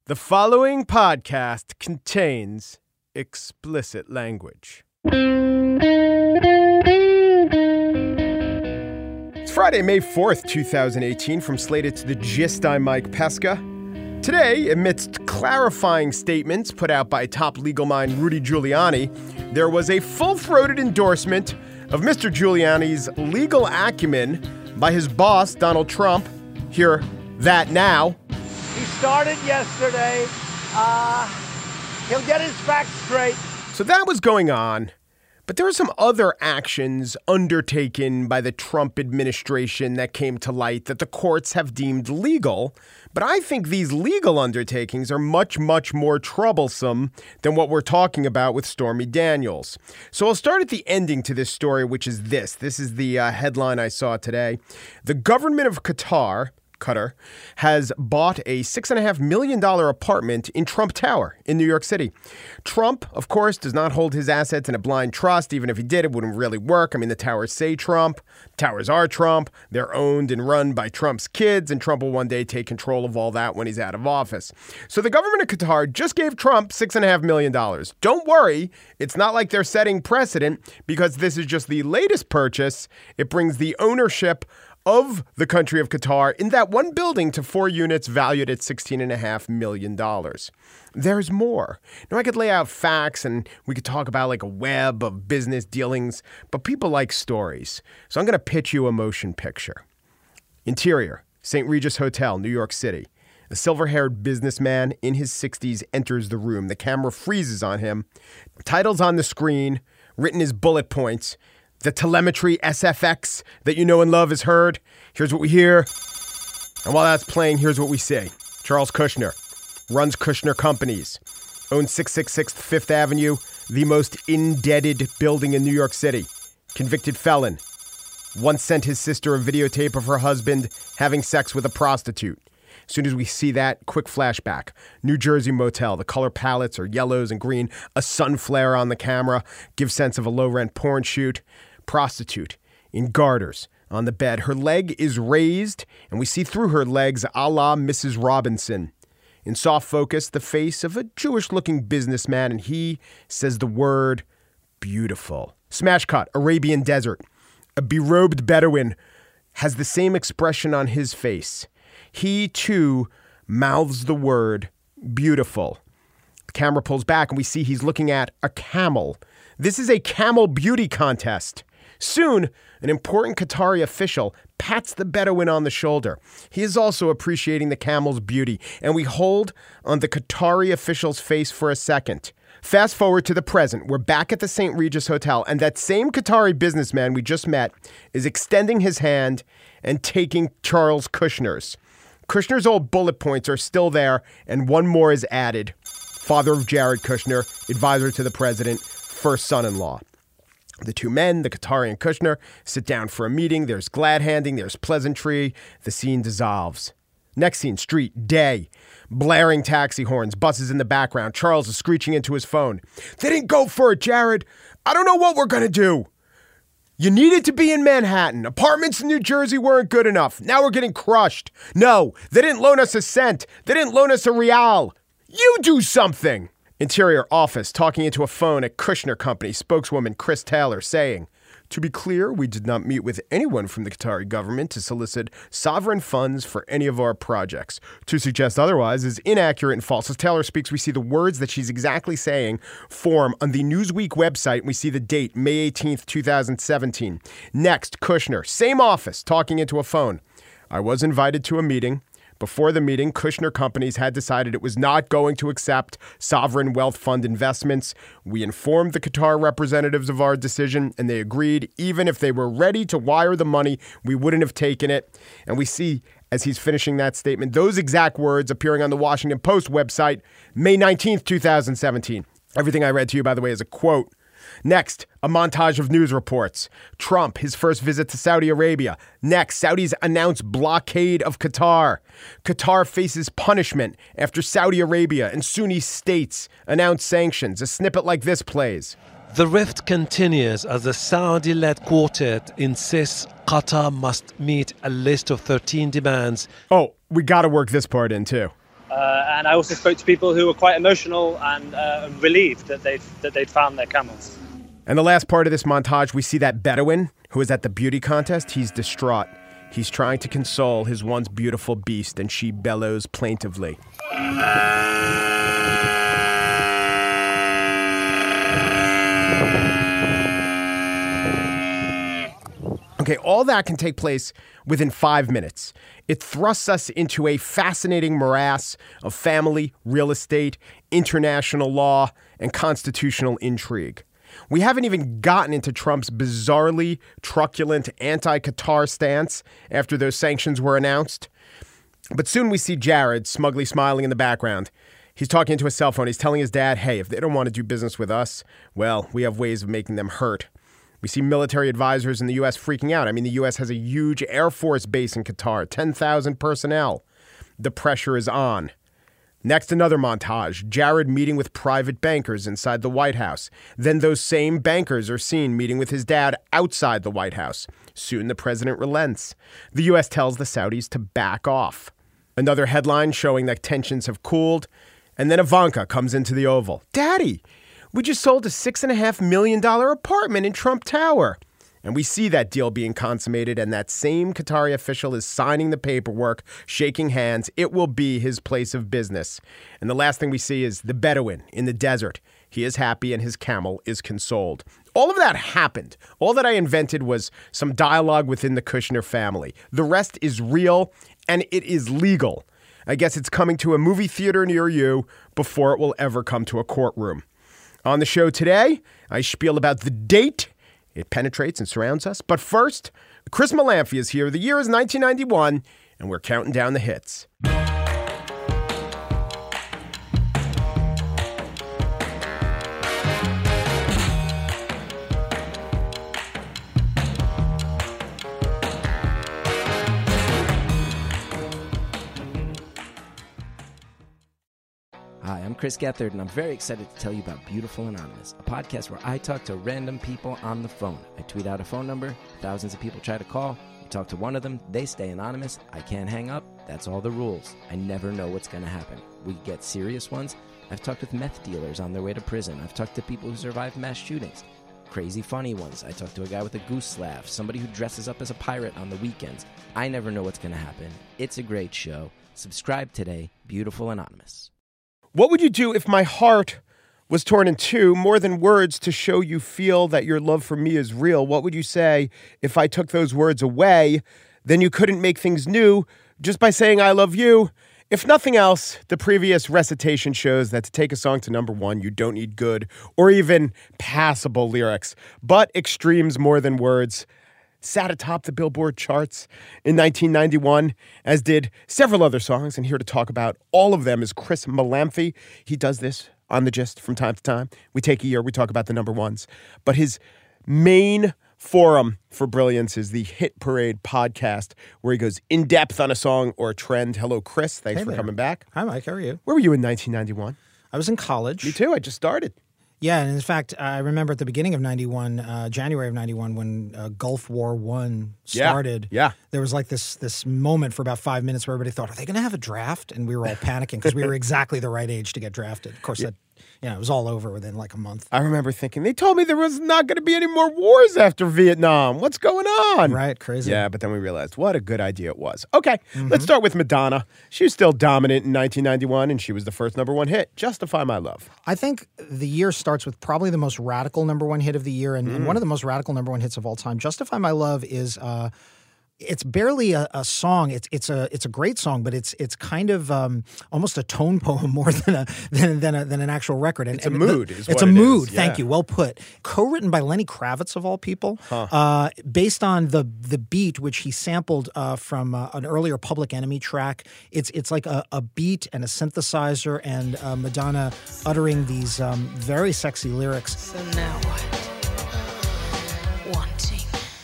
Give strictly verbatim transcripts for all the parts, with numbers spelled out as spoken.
The following podcast contains explicit language. It's Friday, May fourth, twenty eighteen. From Slate, it's The Gist. I'm Mike Pesca. Today, amidst clarifying statements put out by top legal mind Rudy Giuliani, there was a full-throated endorsement of Mister Giuliani's legal acumen by his boss, Donald Trump. Hear that now. He started yesterday. Uh, he'll get his facts straight. So that was going on. But there were some other actions undertaken by the Trump administration that came to light that the courts have deemed legal. But I think these legal undertakings are much, much more troublesome than what we're talking about with Stormy Daniels. So I'll start at the ending to this story, which is this. This is the uh, headline I saw today. The government of Qatar... Qatar has bought a six point five million dollars apartment in Trump Tower in New York City. Trump, of course, does not hold his assets in a blind trust. Even if he did, it wouldn't really work. I mean, the towers say Trump. Towers are Trump. They're owned and run by Trump's kids, and Trump will one day take control of all that when he's out of office. So the government of Qatar just gave Trump six point five million dollars. Don't worry. It's not like they're setting precedent because this is just the latest purchase. It brings the ownership of the country of Qatar in that one building to four units valued at sixteen point five million dollars. There's more. Now, I could lay out facts and we could talk about like a web of business dealings, but people like stories. So I'm going to pitch you a motion picture. Interior, Saint Regis Hotel, New York City. A silver-haired businessman in his sixties enters the room. The camera freezes on him. Titles on the screen, written as bullet points. The telemetry S F X that you know and love is heard. Here's what we hear. And while that's playing, here's what we see. Charles Kushner runs Kushner Companies, owns six sixty-six Fifth Avenue, the most indebted building in New York City. Convicted felon. Once sent his sister a videotape of her husband having sex with a prostitute. As soon as we see that, quick flashback. New Jersey motel. The color palettes are yellows and green. A sun flare on the camera gives sense of a low-rent porn shoot. Prostitute in garters on the bed. Her leg is raised, and we see through her legs a la Missus Robinson. In soft focus, the face of a Jewish-looking businessman, and he says the word beautiful. Smash cut, Arabian desert. A berobed Bedouin has the same expression on his face. He, too, mouths the word beautiful. The camera pulls back and we see he's looking at a camel. This is a camel beauty contest. Soon, an important Qatari official pats the Bedouin on the shoulder. He is also appreciating the camel's beauty, and we hold on the Qatari official's face for a second. Fast forward to the present. We're back at the Saint Regis Hotel, and that same Qatari businessman we just met is extending his hand and taking Charles Kushner's. Kushner's old bullet points are still there, and one more is added. Father of Jared Kushner, advisor to the president, first son-in-law. The two men, the Qatari and Kushner, sit down for a meeting. There's glad-handing, there's pleasantry. The scene dissolves. Next scene, street, day. Blaring taxi horns, buses in the background. Charles is screeching into his phone. They didn't go for it, Jared. I don't know what we're going to do. You needed to be in Manhattan. Apartments in New Jersey weren't good enough. Now we're getting crushed. No, they didn't loan us a cent. They didn't loan us a real. You do something. Interior office talking into a phone at Kushner Company. Spokeswoman Chris Taylor saying, to be clear, we did not meet with anyone from the Qatari government to solicit sovereign funds for any of our projects. To suggest otherwise is inaccurate and false. As Taylor speaks, we see the words that she's exactly saying form on the Newsweek website. We see the date, May eighteenth, twenty seventeen. Next, Kushner, same office, talking into a phone. I was invited to a meeting. Before the meeting, Kushner Companies had decided it was not going to accept sovereign wealth fund investments. We informed the Qatar representatives of our decision, and they agreed. Even if they were ready to wire the money, we wouldn't have taken it. And we see, as he's finishing that statement, those exact words appearing on the Washington Post website, May nineteenth, twenty seventeen. Everything I read to you, by the way, is a quote. Next, a montage of news reports. Trump, his first visit to Saudi Arabia. Next, Saudis announce blockade of Qatar. Qatar faces punishment after Saudi Arabia and Sunni states announce sanctions. A snippet like this plays. The rift continues as the Saudi-led quartet insists Qatar must meet a list of thirteen demands. Oh, we got to work this part in, too. Uh, and I also spoke to people who were quite emotional and uh, relieved that they'd, that they'd found their camels. And the last part of this montage, we see that Bedouin who is at the beauty contest. He's distraught. He's trying to console his once beautiful beast, and she bellows plaintively. Okay, all that can take place within five minutes. It thrusts us into a fascinating morass of family, real estate, international law, and constitutional intrigue. We haven't even gotten into Trump's bizarrely truculent anti-Qatar stance after those sanctions were announced. But soon we see Jared smugly smiling in the background. He's talking into a cell phone. He's telling his dad, hey, if they don't want to do business with us, well, we have ways of making them hurt. We see military advisors in the U S freaking out. I mean, the U S has a huge Air Force base in Qatar, ten thousand personnel. The pressure is on. Next, another montage. Jared meeting with private bankers inside the White House. Then those same bankers are seen meeting with his dad outside the White House. Soon the president relents. The U S tells the Saudis to back off. Another headline showing that tensions have cooled. And then Ivanka comes into the Oval. Daddy, we just sold a six point five million dollars apartment in Trump Tower. And we see that deal being consummated, and that same Qatari official is signing the paperwork, shaking hands. It will be his place of business. And the last thing we see is the Bedouin in the desert. He is happy and his camel is consoled. All of that happened. All that I invented was some dialogue within the Kushner family. The rest is real, and it is legal. I guess it's coming to a movie theater near you before it will ever come to a courtroom. On the show today, I spiel about the date. It penetrates and surrounds us. But first, Chris Molanphy is here. The year is nineteen ninety-one, and we're counting down the hits. Hi, I'm Chris Gethard, and I'm very excited to tell you about Beautiful Anonymous, a podcast where I talk to random people on the phone. I tweet out a phone number, thousands of people try to call. You talk to one of them, they stay anonymous. I can't hang up. That's all the rules. I never know what's going to happen. We get serious ones. I've talked with meth dealers on their way to prison. I've talked to people who survived mass shootings. Crazy funny ones. I talked to a guy with a goose laugh, somebody who dresses up as a pirate on the weekends. I never know what's going to happen. It's a great show. Subscribe today, Beautiful Anonymous. What would you do if my heart was torn in two, more than words to show you feel that your love for me is real? What would you say if I took those words away? Then you couldn't make things new just by saying I love you. If nothing else, the previous recitation shows that to take a song to number one, you don't need good or even passable lyrics, but extremes more than words. Sat atop the Billboard charts in nineteen ninety-one, as did several other songs. And here to talk about all of them is Chris Molanphy. He does this on The Gist from time to time. We take a year, we talk about the number ones. But his main forum for brilliance is the Hit Parade podcast, where he goes in depth on a song or a trend. Hello, Chris. Thanks Hey for there. coming back. Hi, Mike. How are you? Where were you in nineteen ninety-one? I was in college. Me too. I just started. Yeah, and in fact, I remember at the beginning of ninety-one, uh, January of ninety-one, when uh, Gulf War One started, Yeah. there was like this this moment for about five minutes where everybody thought, are they going to have a draft? And we were all panicking because we were exactly the right age to get drafted. Of course, that you know, it was all over within like a month. I remember thinking, they told me there was not going to be any more wars after Vietnam. What's going on? Right, crazy. Yeah, but then we realized what a good idea it was. Okay, let's start with Madonna. She was still dominant in nineteen ninety-one, and she was the first number one hit, Justify My Love. I think the year starts with probably the most radical number one hit of the year, and, and one of the most radical number one hits of all time. Justify My Love is uh, it's barely a, a song. It's it's a it's a great song, but it's it's kind of um, almost a tone poem more than a than than, a, than an actual record. And It's a and mood The, is it's what a it mood. is, Thank yeah. you. Well put. Co-written by Lenny Kravitz of all people, uh, based on the the beat which he sampled uh, from uh, an earlier Public Enemy track. It's it's like a, a beat and a synthesizer, and uh, Madonna uttering these um, very sexy lyrics. So now what? Wanting,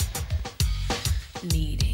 needing,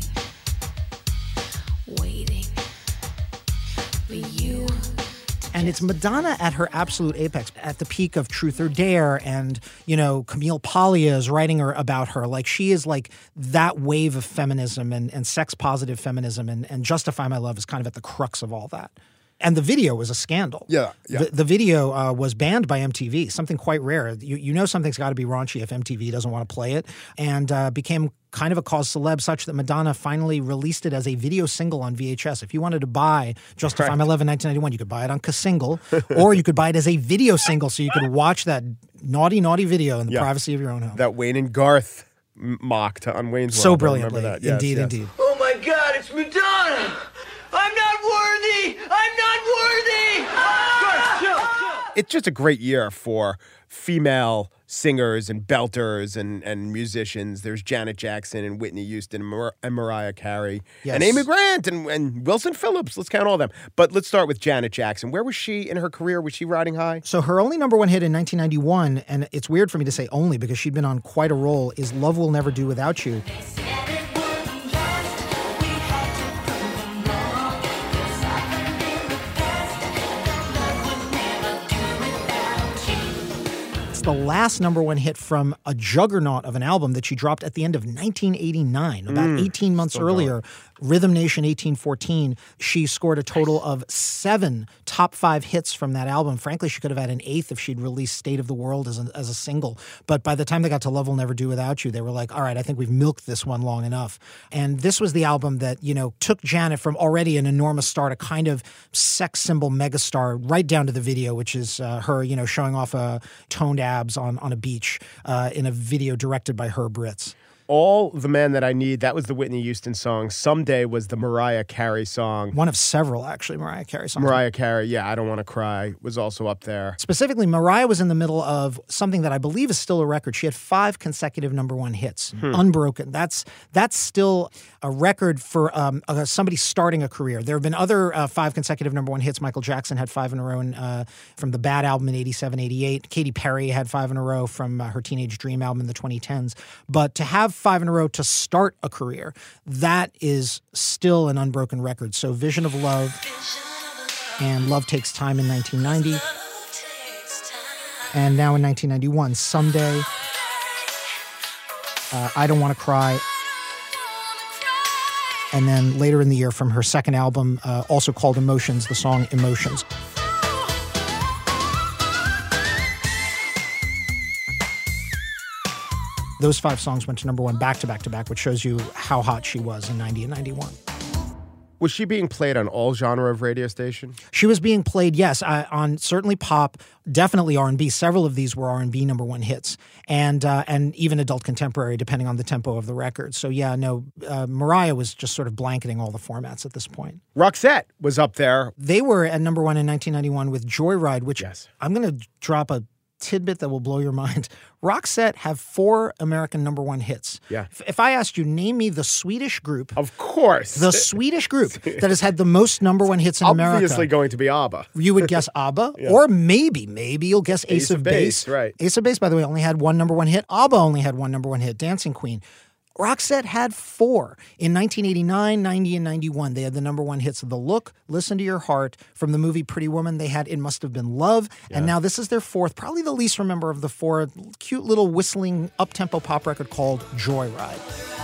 waiting for you. And it's Madonna at her absolute apex, at the peak of Truth or Dare, and, you know, Camille Paglia is writing her about her. Like, she is like that wave of feminism and, and sex-positive feminism, and, and Justify My Love is kind of at the crux of all that. And the video was a scandal. Yeah, yeah. The, the video uh, was banned by M T V, something quite rare. You, you know something's got to be raunchy if M T V doesn't want to play it, and uh, became kind of a cause celeb such that Madonna finally released it as a video single on V H S. If you wanted to buy Justify My Love in nineteen ninety-one, you could buy it on K-Single, or you could buy it as a video single so you could watch that naughty, naughty video in the Yeah. privacy of your own home. That Wayne and Garth m- mock to on Wayne's So World. I brilliantly. remember that. Yes, Indeed, yes. indeed. Oh my God, it's Madonna! I'm not worthy! I'm not worthy! Ah! Chill, chill. It's just a great year for female singers and belters and, and musicians. There's Janet Jackson and Whitney Houston and, Mar- and Mariah Carey Yes. and Amy Grant and, and Wilson Phillips. Let's count all them. But let's start with Janet Jackson. Where was she in her career? Was she riding high? So her only number one hit in nineteen ninety-one, and it's weird for me to say only because she'd been on quite a roll, is Love Will Never Do Without You. The last number one hit from a juggernaut of an album that she dropped at the end of nineteen eighty-nine, about Mm, eighteen months earlier, Rhythm Nation eighteen fourteen. She scored a total of seven top five hits from that album. Frankly, she could have had an eighth if she'd released State of the World as a, as a single. But by the time they got to Love Will Never Do Without You, they were like, all right, I think we've milked this one long enough. And this was the album that, you know, took Janet from already an enormous star to kind of sex symbol megastar right down to the video, which is uh, her, you know, showing off a toned abs on, on a beach uh, in a video directed by Herb Ritz. All the Man That I Need, that was the Whitney Houston song. Someday was the Mariah Carey song. One of several, actually, Mariah Carey songs. Mariah Carey, yeah, I Don't Want to Cry was also up there. Specifically, Mariah was in the middle of something that I believe is still a record. She had five consecutive number one hits, Hmm. unbroken. That's that's still a record for um, uh, somebody starting a career. There have been other uh, five consecutive number one hits. Michael Jackson had five in a row in, uh, from the Bad album in eighty-seven, eighty-eight. Katy Perry had five in a row from uh, her Teenage Dream album in the twenty tens. But to have five in a row to start a career, that is still an unbroken record. So Vision of Love and Love Takes Time in nineteen ninety. And now in nineteen ninety-one, Someday, uh, I Don't Want to Cry. And then later in the year from her second album, uh, also called Emotions, the song Emotions. Those five songs went to number one back to back to back, which shows you how hot she was in ninety and ninety-one. Was she being played on all genre of radio station? She was being played, yes, uh, on certainly pop, definitely R and B. Several of these were R and B number one hits, and uh, and even adult contemporary, depending on the tempo of the record. So yeah, no, uh, Mariah was just sort of blanketing all the formats at this point. Roxette was up there. They were at number one in nineteen ninety-one with Joyride, which Yes. I'm going to drop a tidbit that will blow your mind. Roxette have four American number one hits. Yeah. If, if I asked you, name me the Swedish group, Of course. the Swedish group that has had the most number one hits in America. Obviously going to be ABBA. You would guess ABBA, or maybe, maybe you'll guess Ace, Ace of of Base. Base, right. Ace of Base, by the way, only had one number one hit. ABBA only had one number one hit, Dancing Queen. Roxette had four. In nineteen eighty-nine, ninety, and ninety-one, they had the number one hits of The Look, Listen to Your Heart. From the movie Pretty Woman, they had It Must Have Been Love. And now this is their fourth, probably the least remember of the four, cute little whistling up-tempo pop record called Joyride.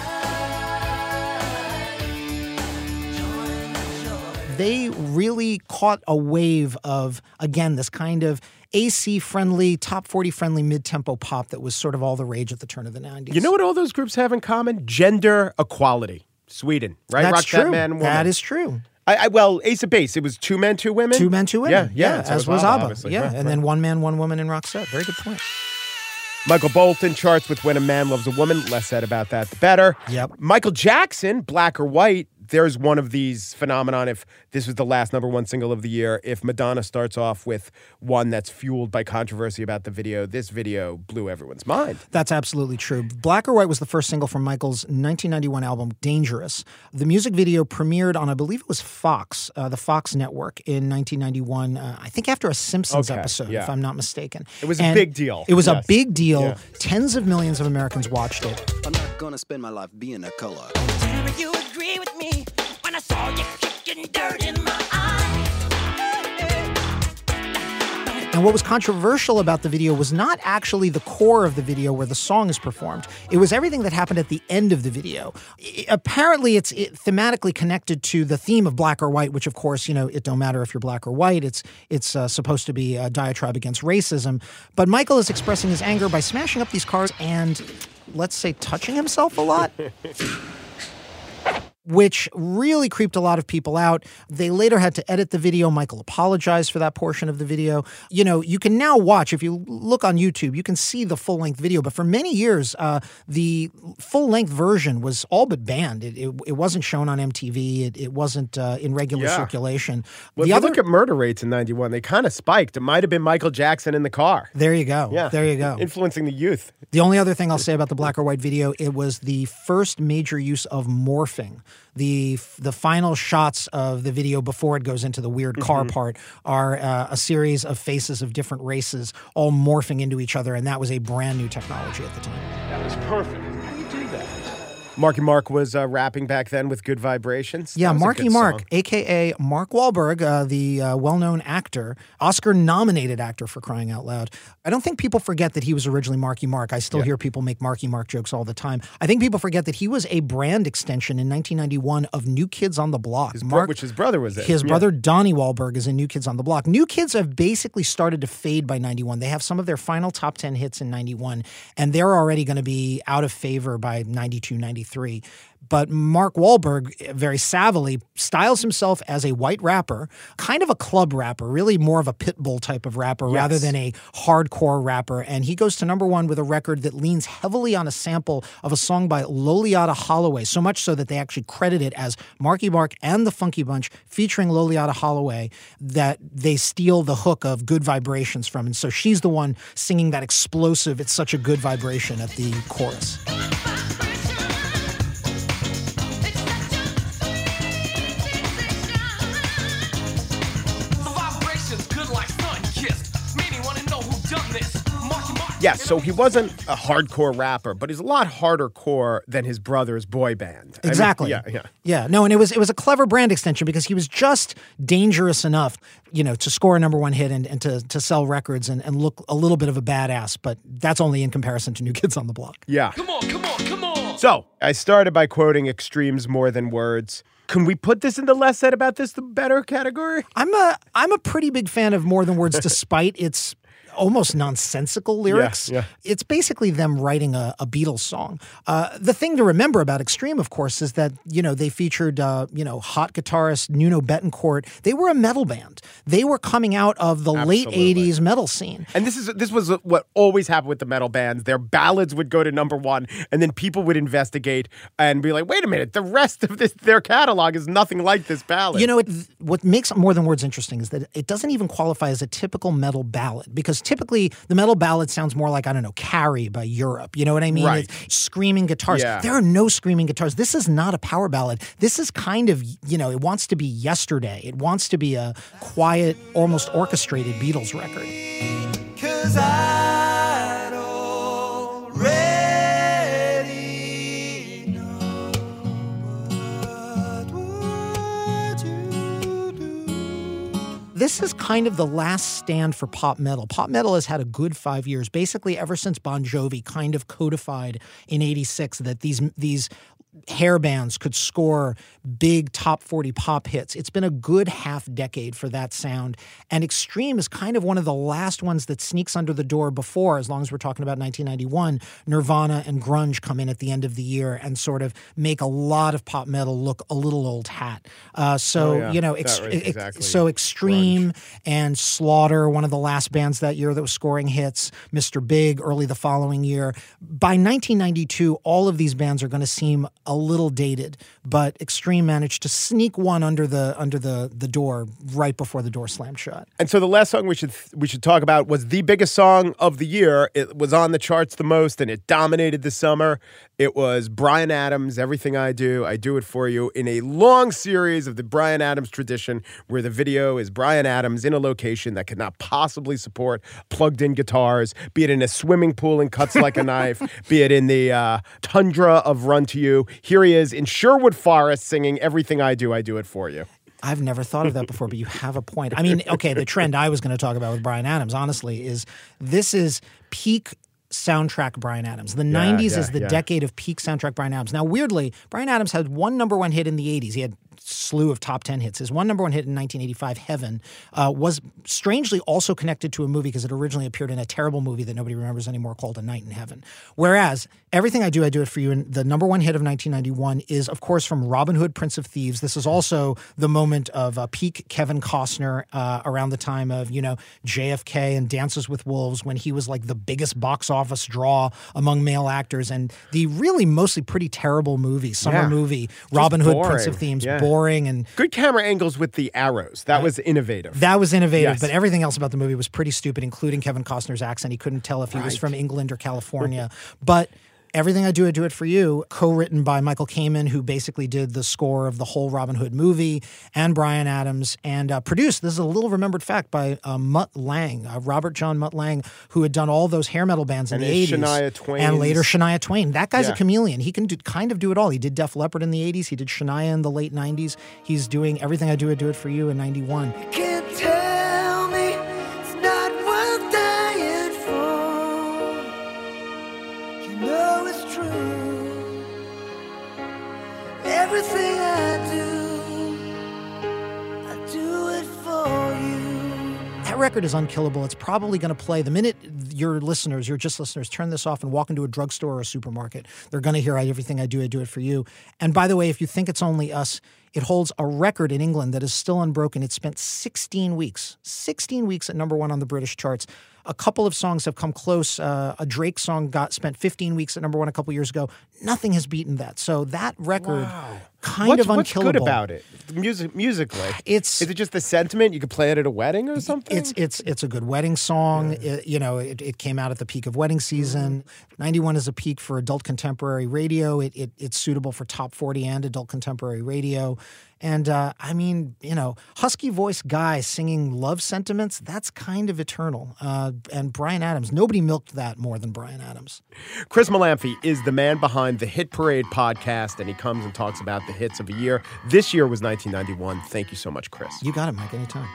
They really caught a wave of, again, this kind of A C-friendly, top forty-friendly mid-tempo pop that was sort of all the rage at the turn of the nineties. You know what all those groups have in common? Gender equality. Sweden, right? That's Roxette true. man and woman. That is true. I, I, well, Ace of Base, it was two men, two women? Two men, two women. Yeah, yeah. so as was ABBA. obviously. Yeah, Right, and right. then one man, one woman in Roxette. Very good point. Michael Bolton charts with When a Man Loves a Woman. Less said about that, the better. Yep. Michael Jackson, Black or White. There's one of these phenomenon. If this was the last number one single of the year, if Madonna starts off with one that's fueled by controversy about the video, this video blew everyone's mind. That's absolutely true. Black or White was the first single from Michael's nineteen ninety-one album, Dangerous. The music video premiered on, I believe it was Fox, uh, the Fox network in nineteen ninety-one, uh, I think after a Simpsons Okay, episode, yeah. if I'm not mistaken. It was a And big deal. It was Yes. a big deal. Yeah. Tens of millions of Americans watched it. I'm not gonna spend my life being a color. Tell me you agree with me when I saw you kicking dirt in my eye. And what was controversial about the video was not actually the core of the video where the song is performed. It was everything that happened at the end of the video. It, apparently, it's it, thematically connected to the theme of black or white, which, of course, you know, it don't matter if you're black or white. It's it's uh, supposed to be a diatribe against racism. But Michael is expressing his anger by smashing up these cars and, let's say, touching himself a lot. Which really creeped a lot of people out. They later had to edit the video. Michael apologized for that portion of the video. You know, you can now watch, if you look on YouTube, you can see the full-length video. But for many years, uh, the full-length version was all but banned. It, it, it wasn't shown on M T V. It, it wasn't uh, in regular yeah. circulation. Well, the if other, you look at murder rates in ninety-one, they kind of spiked. It might have been Michael Jackson in the car. There you go. Yeah. There you go. Influencing the youth. The only other thing I'll say about the black or white video, it was the first major use of morphing. The the final shots of the video before it goes into the weird car mm-hmm. part are uh, a series of faces of different races all morphing into each other, and that was a brand new technology at the time. That was perfect. How do you do that? Marky Mark was uh, rapping back then with Good Vibrations. Yeah, Marky Mark, song. a k a. Mark Wahlberg, uh, the uh, well-known actor, Oscar-nominated actor for crying out loud. I don't think people forget that he was originally Marky Mark. I still yeah. hear people make Marky Mark jokes all the time. I think people forget that he was a brand extension in nineteen ninety-one of New Kids on the Block. His Mark, bro- which his brother was in. His yeah. brother, Donnie Wahlberg, is in New Kids on the Block. New Kids have basically started to fade by ninety-one. They have some of their final top ten hits in ninety-one, and they're already going to be out of favor by ninety-two, ninety-three. But Mark Wahlberg very savvily styles himself as a white rapper, kind of a club rapper, really more of a Pitbull type of rapper yes. rather than a hardcore rapper. And he goes to number one with a record that leans heavily on a sample of a song by Loliata Holloway, so much so that they actually credit it as Marky Mark and the Funky Bunch featuring Loliata Holloway, that they steal the hook of Good Vibrations from. And so she's the one singing that explosive, it's such a good vibration at the chorus. Yeah, so he wasn't a hardcore rapper, but he's a lot harder core than his brother's boy band. Exactly. I mean, yeah, yeah. Yeah, no, and it was it was a clever brand extension because he was just dangerous enough, you know, to score a number one hit and, and to, to sell records and, and look a little bit of a badass, but that's only in comparison to New Kids on the Block. Yeah. Come on, come on, come on. So, I started by quoting extremes more than words. Can we put this in the less said about this, the better category? I'm a I'm a pretty big fan of more than words despite its almost nonsensical lyrics. Yeah, yeah. It's basically them writing a, a Beatles song. Uh, the thing to remember about Extreme, of course, is that, you know, they featured, uh, you know, hot guitarist Nuno Bettencourt. They were a metal band. They were coming out of the Absolutely. late eighties metal scene. And this is this was what always happened with the metal bands. Their ballads would go to number one, and then people would investigate and be like, wait a minute, the rest of this their catalog is nothing like this ballad. You know, it, what makes More Than Words interesting is that it doesn't even qualify as a typical metal ballad, because typically the metal ballad sounds more like, I don't know, Carrie by Europe. You know what I mean? Right. It's screaming guitars. Yeah. There are no screaming guitars. This is not a power ballad. This is kind of, you know, it wants to be Yesterday. It wants to be a quiet, almost orchestrated Beatles record. 'Cause I'd already know what would you do. This is kind of the last stand for pop metal. Pop metal has had a good five years, basically ever since Bon Jovi kind of codified in eighty-six that these these hair bands could score big top forty pop hits. It's been a good half decade for that sound. And Extreme is kind of one of the last ones that sneaks under the door before, as long as we're talking about nineteen ninety-one, Nirvana and grunge come in at the end of the year and sort of make a lot of pop metal look a little old hat. Uh, so, Oh, yeah. you know, ex- That was ex- exactly so Extreme grunge. and Slaughter, one of the last bands that year that was scoring hits, Mister Big early the following year. By nineteen ninety-two, all of these bands are going to seem a little dated, but Extreme managed to sneak one under the under the the door right before the door slammed shut. And so the last song we should we should talk about was the biggest song of the year. It was on the charts the most, and it dominated the summer. It was Bryan Adams' Everything I Do, I Do It For You, in a long series of the Bryan Adams tradition where the video is Bryan Adams in a location that could not possibly support plugged-in guitars, be it in a swimming pool and Cuts Like a Knife, be it in the uh, tundra of Run to You. Here he is in Sherwood Forest singing Everything I Do, I Do It For You. I've never thought of that before, but you have a point. I mean, okay, the trend I was going to talk about with Bryan Adams, honestly, is this is peak soundtrack Bryan Adams. The yeah, nineties yeah, is the yeah. decade of peak soundtrack Bryan Adams. Now, weirdly, Bryan Adams had one number one hit in the eighties. He had slew of top ten hits. His one number one hit in nineteen eighty-five, Heaven, uh, was strangely also connected to a movie because it originally appeared in a terrible movie that nobody remembers anymore called A Night in Heaven. Whereas Everything I Do, I Do It For You, and the number one hit of nineteen ninety-one is, of course, from Robin Hood, Prince of Thieves. This is also the moment of uh, peak Kevin Costner uh, around the time of, you know, J F K and Dances with Wolves, when he was like the biggest box office draw among male actors. And the really mostly pretty terrible movie, summer yeah. movie, Robin Hood, boring. Prince of Thieves, yeah. boring and good camera angles with the arrows. That uh, was innovative. That was innovative, yes. but everything else about the movie was pretty stupid, including Kevin Costner's accent. He couldn't tell if he right. was from England or California. But Everything I Do, I Do It For You, co-written by Michael Kamen, who basically did the score of the whole Robin Hood movie, and Bryan Adams, and uh, produced, this is a little remembered fact, by uh, Mutt Lange, uh, Robert John Mutt Lange, who had done all those hair metal bands in and the eighties. Shania Twain. And later Shania Twain. That guy's yeah. a chameleon. He can do, kind of do it all. He did Def Leppard in the eighties. He did Shania in the late nineties. He's doing Everything I Do, I Do It For You in ninety-one. Can't tell me it's not worth dying for. You know it's true. Everything I do, I do it for you. That record is unkillable. It's probably going to play the minute your listeners, your just listeners, turn this off and walk into a drugstore or a supermarket. They're going to hear Everything I Do, I Do It For You. And by the way, if you think it's only us, it holds a record in England that is still unbroken. It spent sixteen weeks, sixteen weeks at number one on the British charts. A couple of songs have come close. Uh, a Drake song got spent fifteen weeks at number one a couple years ago. Nothing has beaten that. So that record, wow. kind what's, of unkillable. What's good about it? Music, musically, it's is it just the sentiment? You could play it at a wedding or something. It's it's it's a good wedding song. Yeah. It, you know, it, it came out at the peak of wedding season. ninety-one is a peak for adult contemporary radio. It, it it's suitable for top forty and adult contemporary radio. And, uh, I mean, you know, husky voice guy singing love sentiments, that's kind of eternal. Uh, and Bryan Adams, nobody milked that more than Bryan Adams. Chris Molanphy is the man behind the Hit Parade podcast, and he comes and talks about the hits of a year. This year was nineteen ninety-one. Thank you so much, Chris. You got it, Mike, anytime.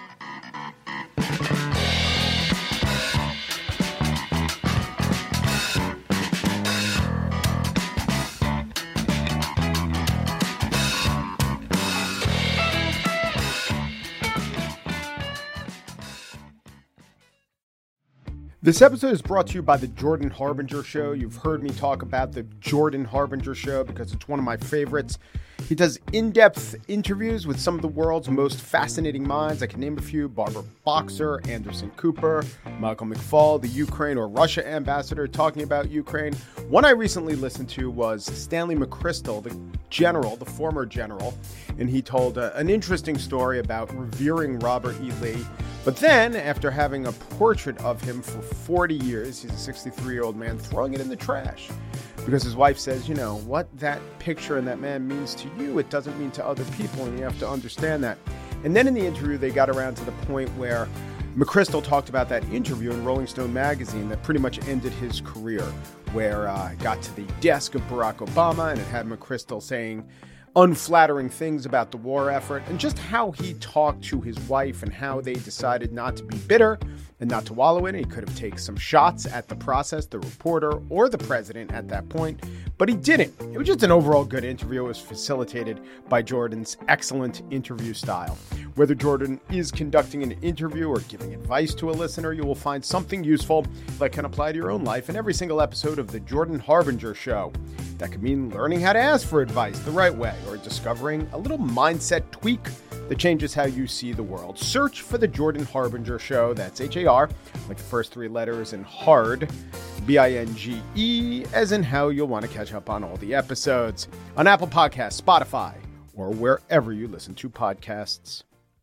This episode is brought to you by the Jordan Harbinger Show. You've heard me talk about the Jordan Harbinger Show because it's one of my favorites. He does in-depth interviews with some of the world's most fascinating minds. I can name a few: Barbara Boxer, Anderson Cooper, Michael McFaul, the Ukraine or Russia ambassador talking about Ukraine. One I recently listened to was Stanley McChrystal, the general, the former general, and he told uh, an interesting story about revering Robert E. Lee. But then, after having a portrait of him for forty years, he's a sixty-three-year-old man, throwing it in the trash. Because his wife says, you know, what that picture and that man means to you, it doesn't mean to other people, and you have to understand that. And then in the interview, they got around to the point where McChrystal talked about that interview in Rolling Stone magazine that pretty much ended his career, where uh, it got to the desk of Barack Obama, and it had McChrystal saying unflattering things about the war effort, and just how he talked to his wife and how they decided not to be bitter and not to wallow in it. He could have taken some shots at the process, the reporter, or the president at that point, but he didn't. It was just an overall good interview. It was facilitated by Jordan's excellent interview style. Whether Jordan is conducting an interview or giving advice to a listener, you will find something useful that can apply to your own life in every single episode of The Jordan Harbinger Show. That could mean learning how to ask for advice the right way, or discovering a little mindset tweak that changes how you see the world. Search for The Jordan Harbinger Show. That's H A R, like the first three letters, and hard, B I N G E, as in how you'll want to catch up on all the episodes on Apple Podcasts, Spotify, or wherever you listen to podcasts.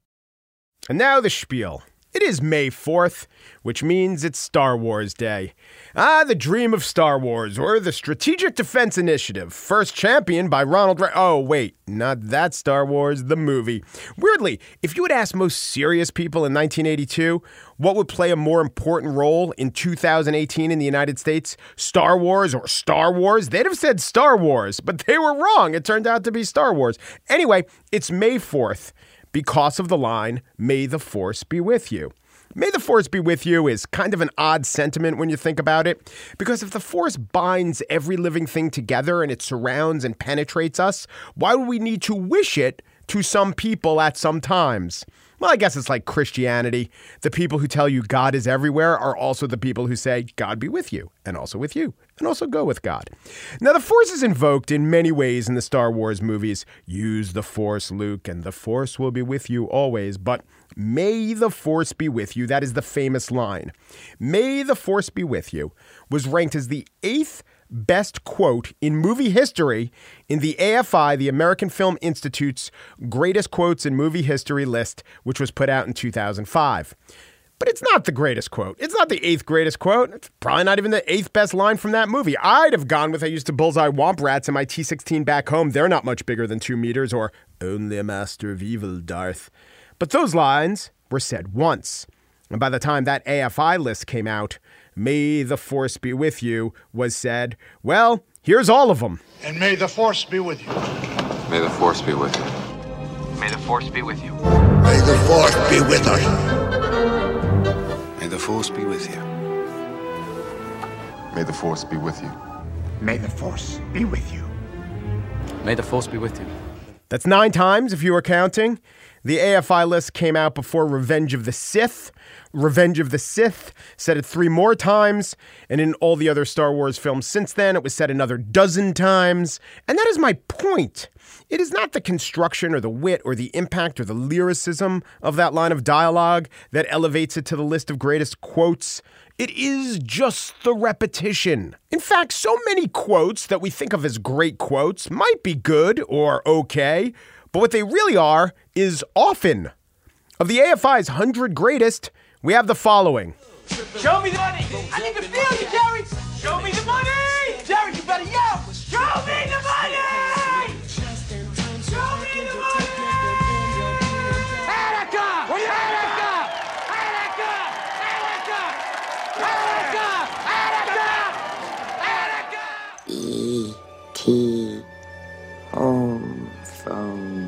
And now the spiel. It is May fourth, which means it's Star Wars Day. Ah, the dream of Star Wars, or the Strategic Defense Initiative, first championed by Ronald Reagan. Oh, wait, not that Star Wars, the movie. Weirdly, if you had asked most serious people in nineteen eighty-two what would play a more important role in two thousand eighteen in the United States, Star Wars or Star Wars, they'd have said Star Wars, but they were wrong. It turned out to be Star Wars. Anyway, it's May fourth. because of the line, "May the Force be with you." May the Force be with you is kind of an odd sentiment when you think about it, because if the Force binds every living thing together and it surrounds and penetrates us, why would we need to wish it to some people at some times? Well, I guess it's like Christianity. The people who tell you God is everywhere are also the people who say, God be with you, and also with you, and also go with God. Now, the Force is invoked in many ways in the Star Wars movies. Use the Force, Luke, and the Force will be with you always. But may the Force be with you, that is the famous line. May the Force be with you was ranked as the eighth best quote in movie history in the A F I, the American Film Institute's greatest quotes in movie history list, which was put out in two thousand five. But it's not the greatest quote. It's not the eighth greatest quote. It's probably not even the eighth best line from that movie. I'd have gone with I used to bullseye womp rats in my T sixteen back home. They're not much bigger than two meters, or only a master of evil, Darth. But those lines were said once. And by the time that A F I list came out, may the Force be with you was said, well, here's all of them. And may the Force be with you. May the Force be with you. May the Force be with you. May the Force be with us. May the Force be with you. May the Force be with you. May the Force be with you. May the Force be with you. That's nine times if you were counting. The A F I list came out before Revenge of the Sith. Revenge of the Sith said it three more times, and in all the other Star Wars films since then, it was said another dozen times. And that is my point. It is not the construction or the wit or the impact or the lyricism of that line of dialogue that elevates it to the list of greatest quotes. It is just the repetition. In fact, so many quotes that we think of as great quotes might be good or okay, but what they really are is often. Of the A F I's one hundred greatest, we have the following. Show me the money! I need to feel you, Jerry! Show me the money! Jerry, you better yell! Show me the money! Show me the money! Attica! Attica! Attica! Attica! Attica! Attica! E T home phone.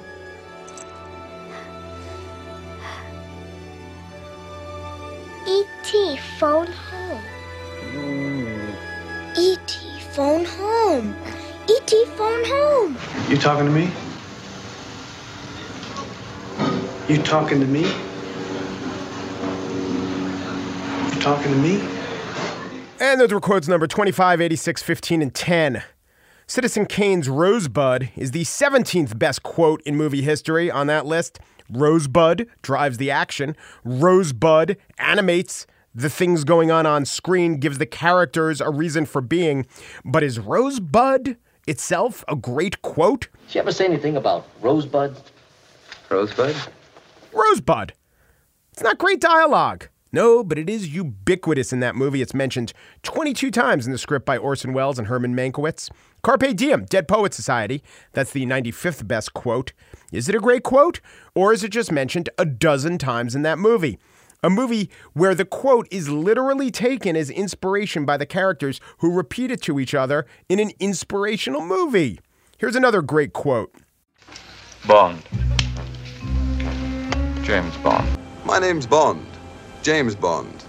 E T phone home. E T phone home. E T phone home. You talking to me? You talking to me? You talking to me? And those were quotes number twenty-five, eighty-six, fifteen, and ten. Citizen Kane's Rosebud is the seventeenth best quote in movie history on that list. Rosebud drives the action. Rosebud animates the things going on on screen, gives the characters a reason for being. But is Rosebud itself a great quote? Did you ever say anything about Rosebud? Rosebud? Rosebud. It's not great dialogue. No, but it is ubiquitous in that movie. It's mentioned twenty-two times in the script by Orson Welles and Herman Mankiewicz. Carpe Diem, Dead Poets Society. That's the ninety-fifth best quote. Is it a great quote, or is it just mentioned a dozen times in that movie? A movie where the quote is literally taken as inspiration by the characters who repeat it to each other in an inspirational movie. Here's another great quote. Bond. James Bond. My name's Bond. James Bond.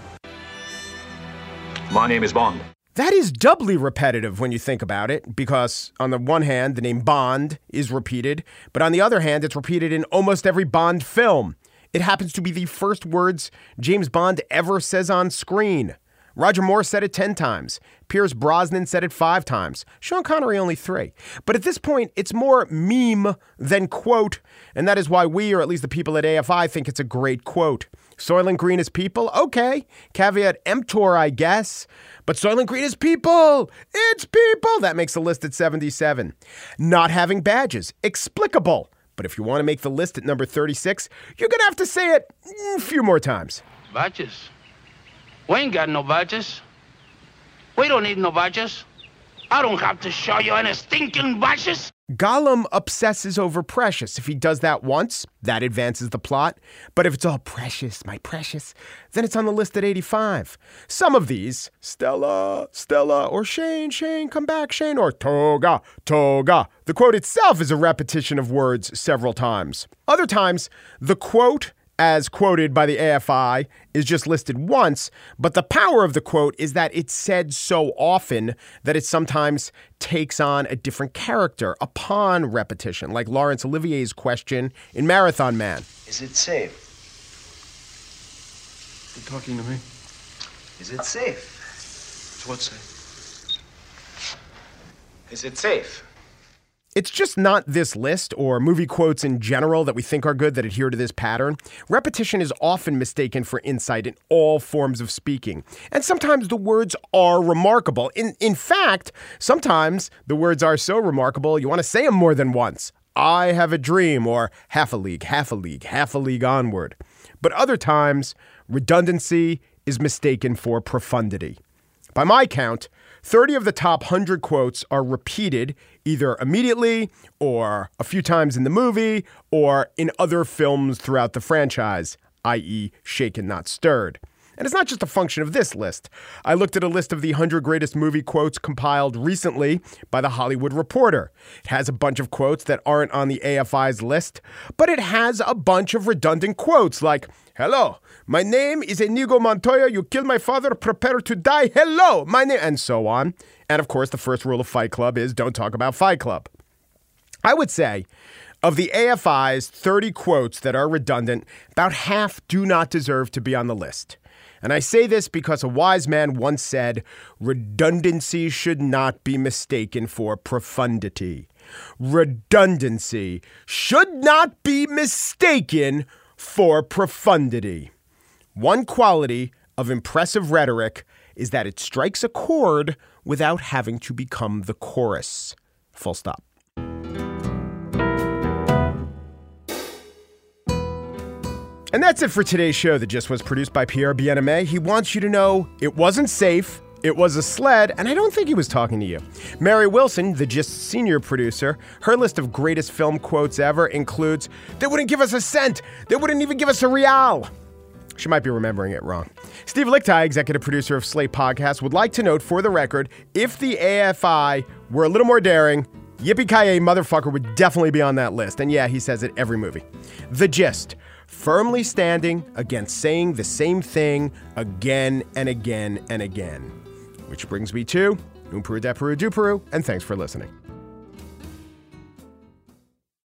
My name is Bond. That is doubly repetitive when you think about it, because on the one hand, the name Bond is repeated, but on the other hand, it's repeated in almost every Bond film. It happens to be the first words James Bond ever says on screen. Roger Moore said it ten times. Pierce Brosnan said it five times. Sean Connery only three. But at this point, it's more meme than quote, and that is why we, or at least the people at A F I, think it's a great quote. Soylent Green is people? Okay. Caveat emptor, I guess. But Soylent Green is people! It's people! That makes the list at seventy-seven. Not having badges. Explicable. But if you want to make the list at number thirty-six, you're going to have to say it a few more times. Badges? We ain't got no badges. We don't need no badges. I don't have to show you any stinking badges. Gollum obsesses over Precious. If he does that once, that advances the plot. But if it's all Precious, my precious, then it's on the list at eighty-five. Some of these, Stella, Stella, or Shane, Shane, come back, Shane, or Toga, Toga. The quote itself is a repetition of words several times. Other times, the quote, as quoted by the A F I, is just listed once, but the power of the quote is that it's said so often that it sometimes takes on a different character upon repetition, like Laurence Olivier's question in Marathon Man. Is it safe? You talking to me? Is it safe? What's safe? Is it safe? It's just not this list or movie quotes in general that we think are good that adhere to this pattern. Repetition is often mistaken for insight in all forms of speaking. And sometimes the words are remarkable. In, in fact, sometimes the words are so remarkable you want to say them more than once. I have a dream, or half a league, half a league, half a league onward. But other times, redundancy is mistaken for profundity. By my count, thirty of the top one hundred quotes are repeated either immediately or a few times in the movie or in other films throughout the franchise, that is Shaken Not Stirred. And it's not just a function of this list. I looked at a list of the one hundred greatest movie quotes compiled recently by The Hollywood Reporter. It has a bunch of quotes that aren't on the A F I's list, but it has a bunch of redundant quotes like, hello, my name is Inigo Montoya. You killed my father. Prepare to die. Hello, my name, and so on. And of course, the first rule of Fight Club is don't talk about Fight Club. I would say of the A F I's thirty quotes that are redundant, about half do not deserve to be on the list. And I say this because a wise man once said, redundancy should not be mistaken for profundity. Redundancy should not be mistaken for profundity. One quality of impressive rhetoric is that it strikes a chord without having to become the chorus. Full stop. And that's it for today's show that just was produced by Pierre Bien-Aimé. He wants you to know it wasn't safe, it was a sled, and I don't think he was talking to you. Mary Wilson, the Gist senior producer, her list of greatest film quotes ever includes, they wouldn't give us a cent, they wouldn't even give us a real. She might be remembering it wrong. Steve Lichtai, executive producer of Slate Podcast, would like to note for the record, if the A F I were a little more daring, Yippee-ki-yay motherfucker would definitely be on that list. And yeah, he says it every movie. The Gist. Firmly standing against saying the same thing again and again and again. Which brings me to Oom Peru, Da Peru, Do Peru, and thanks for listening.